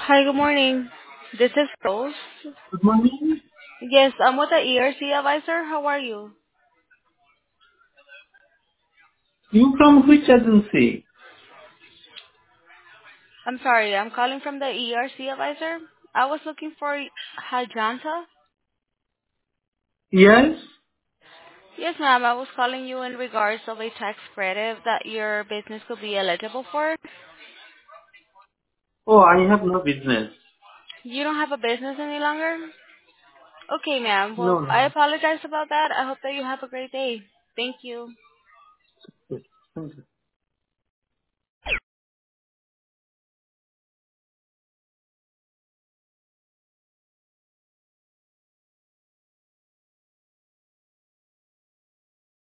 Hi, good morning. This is Rose. Good morning. Yes, I'm with the ERC advisor. How are you? You from which agency? I'm sorry, I'm calling from the ERC advisor. I was looking for Hajanta. Yes. Yes, ma'am. I was calling you in regards of a tax credit that your business could be eligible for. Oh, I have no business. You don't have a business any longer? Okay, ma'am. No, Well, I no. apologize about that. I hope that you have a great day. Thank you. Yes, thank you.